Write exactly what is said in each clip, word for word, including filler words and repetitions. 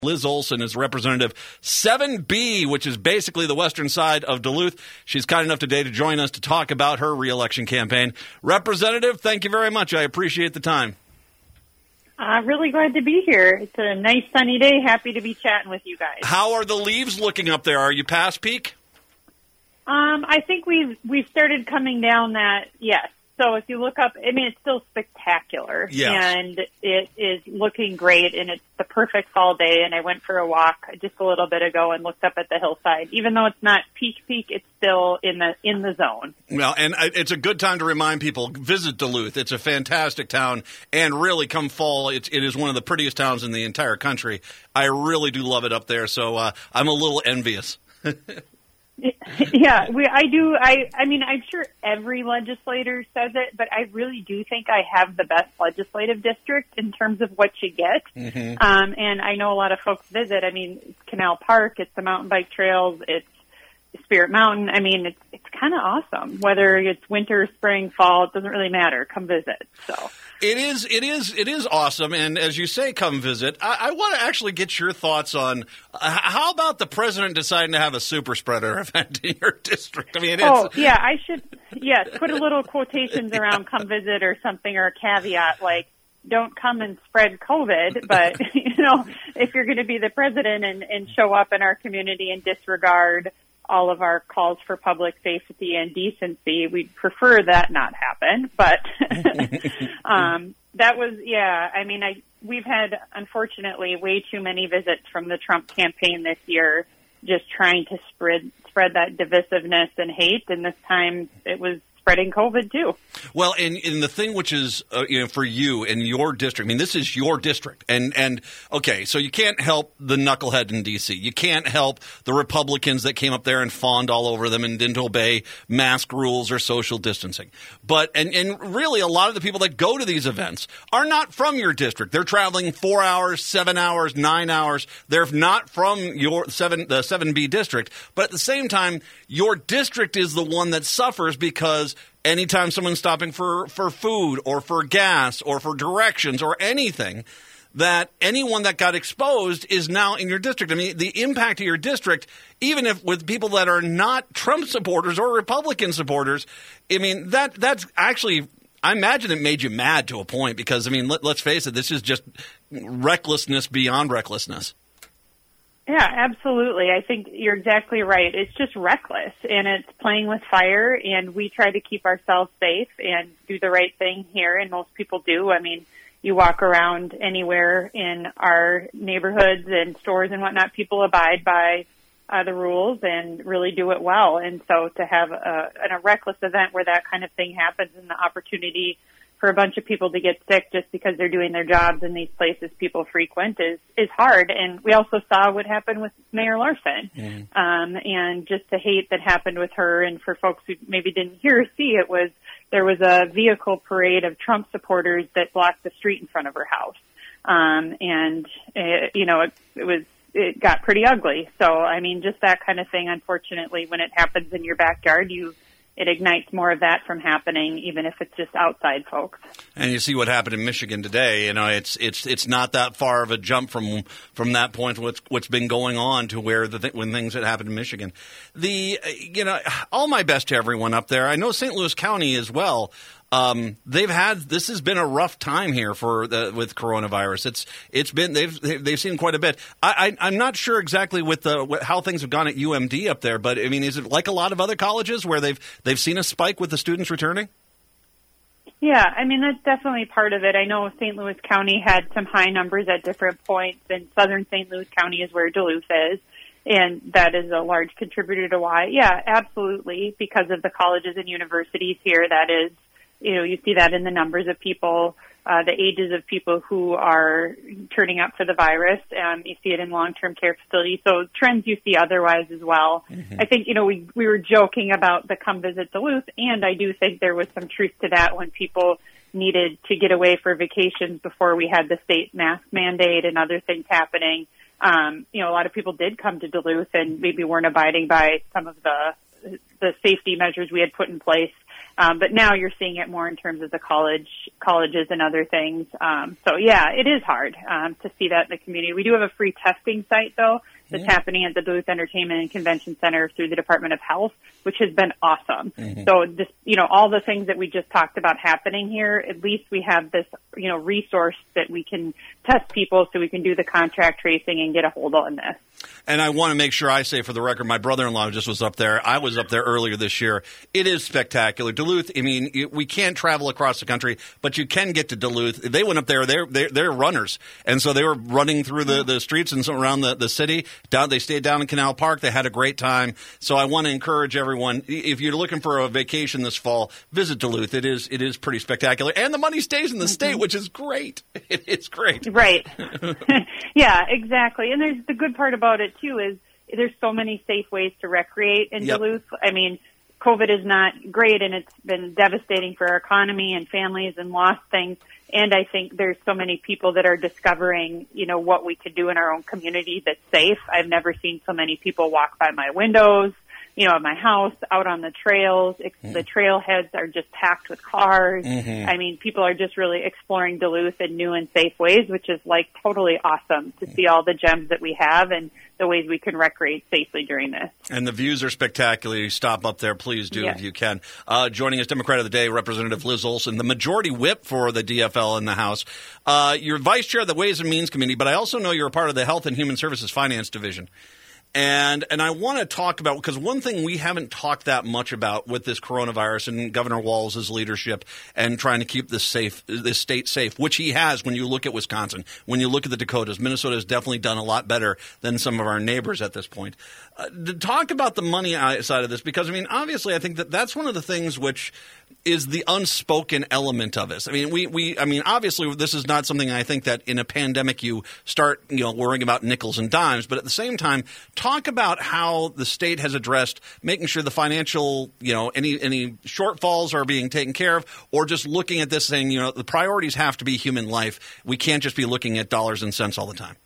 Liz Olson is Representative seven B, which is basically the western side of Duluth. She's kind enough today to join us to talk about her reelection campaign. Representative, thank you very much. I appreciate the time. I'm really glad to be here. It's a nice sunny day. Happy to be chatting with you guys. How are the leaves looking up there? Are you past peak? Um, I think we've we've started coming down that, yes. So if you look up, I mean, it's still spectacular, yes. And it is looking great, and it's the perfect fall day, and I went for a walk just a little bit ago and looked up at the hillside. Even though it's not peak peak, it's still in the in the zone. Well, and it's a good time to remind people, visit Duluth. It's a fantastic town, and really come fall, it, it is one of the prettiest towns in the entire country. I really do love it up there, so uh, I'm a little envious. Yeah, we, I do. I, I mean, I'm sure every legislator says it, but I really do think I have the best legislative district in terms of what you get. Mm-hmm. Um, and I know a lot of folks visit. I mean, it's Canal Park, it's the mountain bike trails, it's Spirit Mountain. I mean, it's it's kind of awesome. Whether it's winter, spring, fall, it doesn't really matter. Come visit. So. It is, it is, it is awesome, and as you say, come visit. I, I want to actually get your thoughts on uh, how about the president deciding to have a super spreader event in your district? I mean, it's, oh yeah, I should yes put a little quotations around "come visit" or something, or a caveat like "don't come and spread COVID." But you know, if you're going to be the president and, and show up in our community and disregard all of our calls for public safety and decency, we'd prefer that not happen. But um, that was, yeah, I mean, I we've had, unfortunately, way too many visits from the Trump campaign this year, just trying to spread spread that divisiveness and hate. And this time it was spreading COVID too. Well, and, and the thing which is, uh, you know, for you and your district, I mean, this is your district. And, and okay, so you can't help the knucklehead in D C. You can't help the Republicans that came up there and fawned all over them and didn't obey mask rules or social distancing. But, and, and really a lot of the people that go to these events are not from your district. They're traveling four hours, seven hours, nine hours. They're not from your seven, the seven B district. But at the same time, your district is the one that suffers because anytime someone's stopping for, for food or for gas or for directions or anything, that anyone that got exposed is now in your district. I mean, the impact of your district, even if with people that are not Trump supporters or Republican supporters, I mean, that that's actually, I imagine it made you mad to a point because, I mean, let, let's face it, this is just recklessness beyond recklessness. Yeah, absolutely. I think you're exactly right. It's just reckless, and it's playing with fire, and we try to keep ourselves safe and do the right thing here, and most people do. I mean, you walk around anywhere in our neighborhoods and stores and whatnot, people abide by uh, the rules and really do it well. And so to have a, a reckless event where that kind of thing happens and the opportunity for a bunch of people to get sick just because they're doing their jobs in these places people frequent is, is hard. And we also saw what happened with Mayor Larson, mm. um, and just the hate that happened with her. And for folks who maybe didn't hear or see, it was, there was a vehicle parade of Trump supporters that blocked the street in front of her house. Um, and, it, you know, it, it was, it got pretty ugly. So, I mean, just that kind of thing, unfortunately, when it happens in your backyard, you, it ignites more of that from happening, even if it's just outside folks. And you see what happened in Michigan today. You know, it's it's it's not that far of a jump from from that point to what's what's been going on to where the th- when things that happened in Michigan. The you know, all my best to everyone up there. I know Saint Louis County as well. Um, they've had this has been a rough time here for the, with coronavirus. It's it's been they've they've seen quite a bit. I, I I'm not sure exactly with the with how things have gone at U M D up there, but I mean, is it like a lot of other colleges where they've they've seen a spike with the students returning? Yeah, I mean that's definitely part of it. I know Saint Louis County had some high numbers at different points, and southern Saint Louis County is where Duluth is. And that is a large contributor to why. Yeah, absolutely, because of the colleges and universities here. That is. You know, you see that in the numbers of people, uh, the ages of people who are turning up for the virus. Um, you see it in long-term care facilities. So trends you see otherwise as well. Mm-hmm. I think, you know, we, we were joking about the come visit Duluth, and I do think there was some truth to that when people needed to get away for vacations before we had the state mask mandate and other things happening. Um, you know, a lot of people did come to Duluth and maybe weren't abiding by some of the the safety measures we had put in place. Um, but now you're seeing it more in terms of the college, colleges and other things. Um, so yeah, it is hard, um, to see that in the community. We do have a free testing site though that's yeah. happening at the Duluth Entertainment and Convention Center through the Department of Health, which has been awesome. Mm-hmm. So just, you know, all the things that we just talked about happening here, at least we have this, you know, resource that we can test people so we can do the contact tracing and get a hold on this. And I want to make sure I say for the record, my brother-in-law just was up there. I was up there earlier this year. It is spectacular. Duluth, I mean, we can't travel across the country, but you can get to Duluth. They went up there. They're, they're, they're runners. And so they were running through the, the streets and so around the, the city. Down, they stayed down in Canal Park. They had a great time. So I want to encourage everyone, if you're looking for a vacation this fall, visit Duluth. It is it is pretty spectacular. And the money stays in the mm-hmm. state, which is great. It, it's great. Right. Yeah, exactly. And there's the good part about it, too, is there's so many safe ways to recreate in yep. Duluth. I mean, COVID is not great, and it's been devastating for our economy and families and lost things. And I think there's so many people that are discovering, you know, what we could do in our own community that's safe. I've never seen so many people walk by my windows, you know, at my house, out on the trails. Mm. The trailheads are just packed with cars. Mm-hmm. I mean, people are just really exploring Duluth in new and safe ways, which is like totally awesome to see all the gems that we have and the ways we can recreate safely during this. And the views are spectacular. You stop up there, please do yes. if you can. Uh, joining us, Democrat of the Day, Representative Liz Olson, the majority whip for the D F L in the House. Uh, you're vice chair of the Ways and Means Committee, but I also know you're a part of the Health and Human Services Finance Division. And and I want to talk about, because one thing we haven't talked that much about with this coronavirus and Governor Walz' leadership and trying to keep this safe, this state safe, which he has when you look at Wisconsin, when you look at the Dakotas. Minnesota has definitely done a lot better than some of our neighbors at this point. Uh, to talk about the money side of this, because, I mean, obviously I think that that's one of the things which is the unspoken element of this. I mean, we, we I mean, obviously this is not something I think that in a pandemic you start, you know, worrying about nickels and dimes, but at the same time, talk about how the state has addressed making sure the financial, you know, any any shortfalls are being taken care of, or just looking at this saying, you know, the priorities have to be human life. We can't just be looking at dollars and cents all the time.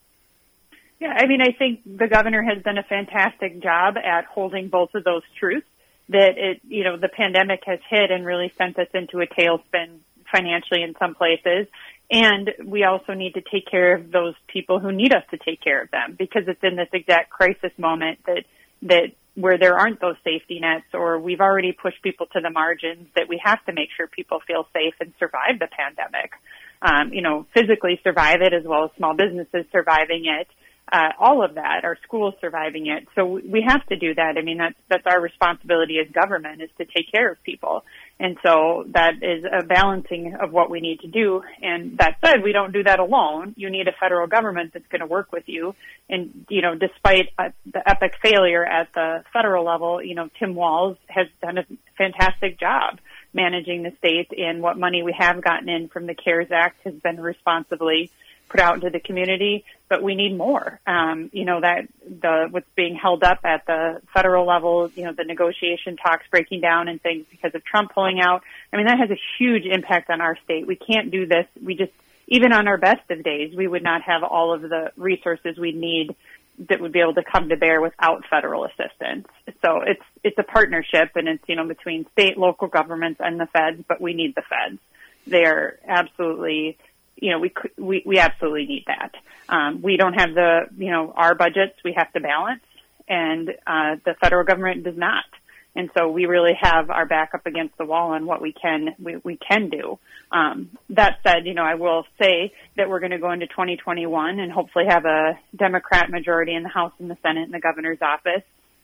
Yeah, I mean, I think the governor has done a fantastic job at holding both of those truths, that it, you know, the pandemic has hit and really sent us into a tailspin financially in some places. And we also need to take care of those people who need us to take care of them, because it's in this exact crisis moment that, that where there aren't those safety nets, or we've already pushed people to the margins, that we have to make sure people feel safe and survive the pandemic. Um, you know, physically survive it, as well as small businesses surviving it. Uh, all of that, our schools surviving it. So we have to do that. I mean, that's, that's our responsibility as government, is to take care of people. And so that is a balancing of what we need to do. And that said, we don't do that alone. You need a federal government that's going to work with you. And, you know, despite uh, the epic failure at the federal level, you know, Tim Walz has done a fantastic job managing the state, and what money we have gotten in from the CARES Act has been responsibly put out into the community, but we need more. Um, you know, that the what's being held up at the federal level, you know, the negotiation talks breaking down and things because of Trump pulling out. I mean, that has a huge impact on our state. We can't do this. We just, even on our best of days, we would not have all of the resources we need that would be able to come to bear without federal assistance. So it's it's a partnership, and it's, you know, between state, local governments and the feds, but we need the feds. They're absolutely, you know, we we we absolutely need that. Um, we don't have the, you know, our budgets we have to balance, and uh, the federal government does not. And so we really have our back up against the wall on what we can we, we can do. Um, that said, you know, I will say that we're going to go into twenty twenty-one and hopefully have a Democrat majority in the House and the Senate and the governor's office,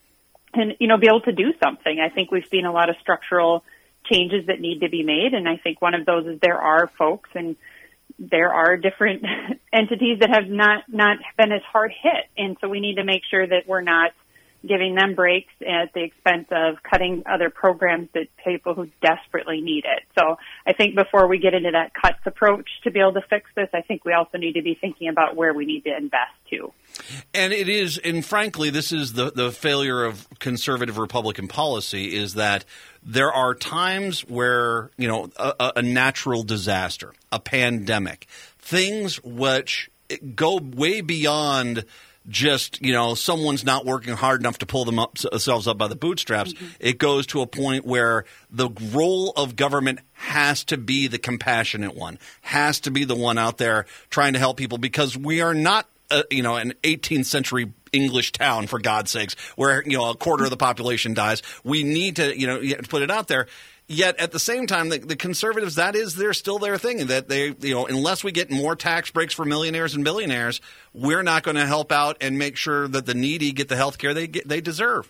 and, you know, be able to do something. I think we've seen a lot of structural changes that need to be made, and I think one of those is there are folks and there are different entities that have not, not been as hard hit. And so we need to make sure that we're not giving them breaks at the expense of cutting other programs that people who desperately need it. So I think before we get into that cuts approach to be able to fix this, I think we also need to be thinking about where we need to invest too. And it is, and frankly, this is the, the failure of conservative Republican policy, is that there are times where, you know, a, a natural disaster, a pandemic, things which go way beyond just, you know, someone's not working hard enough to pull them up, themselves up by the bootstraps. Mm-hmm. It goes to a point where the role of government has to be the compassionate one, has to be the one out there trying to help people, because we are not, uh, you know, an eighteenth century English town, for God's sakes, where, you know, a quarter of the population dies. We need to, you know, you have to put it out there. Yet at the same time, the, the conservatives, that is they're still their thing, that they, you know, unless we get more tax breaks for millionaires and billionaires, we're not going to help out and make sure that the needy get the health care they get, they deserve.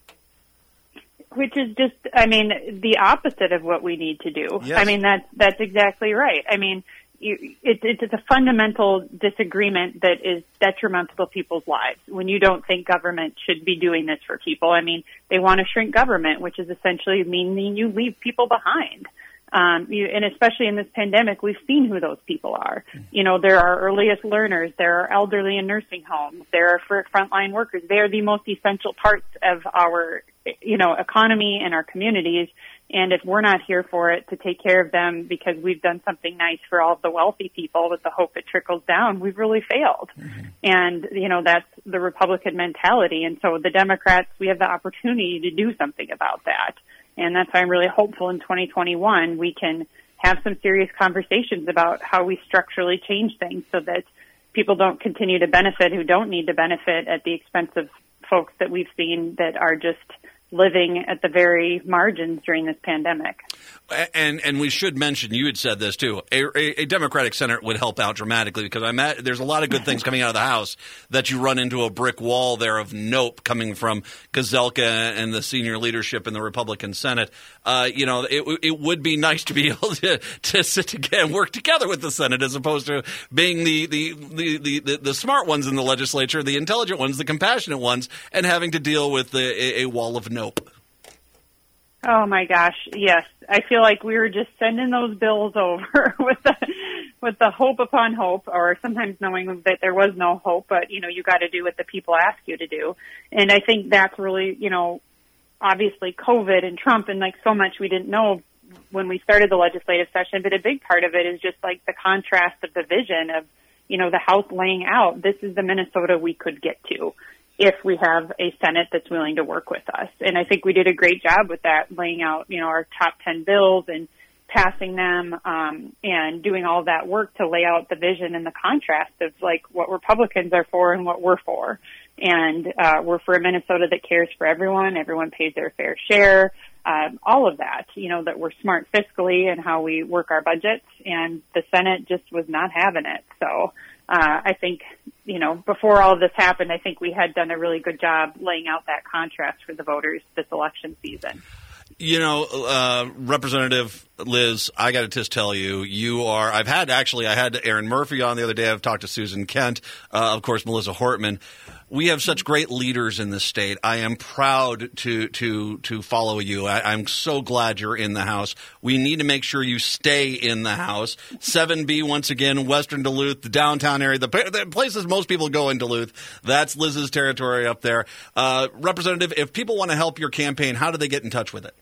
Which is just, I mean, the opposite of what we need to do. Yes. I mean, that's, that's exactly right. I mean, you, it, it's a fundamental disagreement that is detrimental to people's lives when you don't think government should be doing this for people. I mean, they want to shrink government, which is essentially meaning you leave people behind. Um, you, and especially in this pandemic, we've seen who those people are. You know, there are earliest learners, there are elderly in nursing homes, there are frontline workers. They are the most essential parts of our, you know, economy and our communities. And if we're not here for it to take care of them because we've done something nice for all of the wealthy people with the hope it trickles down, we've really failed. Mm-hmm. And, you know, that's the Republican mentality. And so the Democrats, we have the opportunity to do something about that. And that's why I'm really hopeful in twenty twenty-one we can have some serious conversations about how we structurally change things so that people don't continue to benefit who don't need to benefit at the expense of folks that we've seen that are just living at the very margins during this pandemic. And and we should mention, you had said this too, a, a, a Democratic Senate would help out dramatically, because I'm at, there's a lot of good things coming out of the House that you run into a brick wall there of nope coming from Gazelka and the senior leadership in the Republican Senate. Uh, you know, it it would be nice to be able to, to sit together and work together with the Senate, as opposed to being the, the, the, the, the, the smart ones in the legislature, the intelligent ones, the compassionate ones, and having to deal with a, a wall of nope. Oh my gosh, yes. I feel like we were just sending those bills over with the with the hope upon hope, or sometimes knowing that there was no hope, but you know, you got to do what the people ask you to do. And I think that's really, you know, obviously COVID and Trump and like so much we didn't know when we started the legislative session, but a big part of it is just like the contrast of the vision of, you know, the House laying out, this is the Minnesota we could get to if we have a Senate that's willing to work with us. And I think we did a great job with that, laying out, you know, our top ten bills and passing them, um, and doing all that work to lay out the vision and the contrast of like what Republicans are for and what we're for. And, uh, we're for a Minnesota that cares for everyone. Everyone pays their fair share. Um, all of that, you know, that we're smart fiscally and how we work our budgets. And the Senate just was not having it. So, Uh, I think, you know, before all of this happened, I think we had done a really good job laying out that contrast for the voters this election season. You know, uh, Representative Liz, I got to just tell you, you are – I've had – actually, I had Aaron Murphy on the other day. I've talked to Susan Kent, uh, of course, Melissa Hortman. We have such great leaders in this state. I am proud to to to follow you. I, I'm so glad you're in the House. We need to make sure you stay in the House. seven B, once again, Western Duluth, the downtown area, the, the places most people go in Duluth. That's Liz's territory up there. Uh, Representative, if people want to help your campaign, how do they get in touch with it?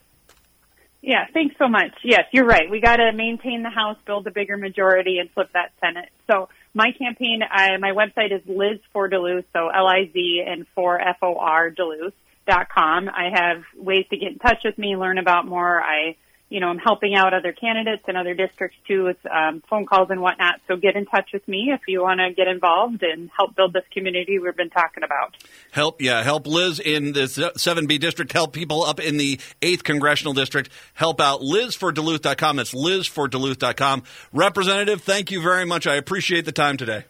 Yeah, thanks so much. Yes, you're right. We got to maintain the House, build a bigger majority, and flip that Senate. So my campaign, I, my website is Liz for Duluth, so L I Z and for F O R Duluth dot com. I have ways to get in touch with me, learn about more. I, you know, I'm helping out other candidates in other districts too with um, phone calls and whatnot. So get in touch with me if you want to get involved and help build this community we've been talking about. Help, yeah, help Liz in the seven B district, help people up in the eighth Congressional District, help out Liz for Duluth dot com. That's Liz for Duluth dot com. Representative, thank you very much. I appreciate the time today.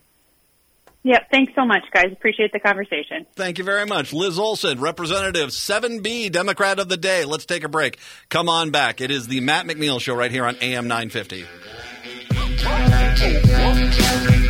Yeah, thanks so much, guys. Appreciate the conversation. Thank you very much. Liz Olson, Representative seven B, Democrat of the Day. Let's take a break. Come on back. It is the Matt McNeil Show right here on A M nine fifty.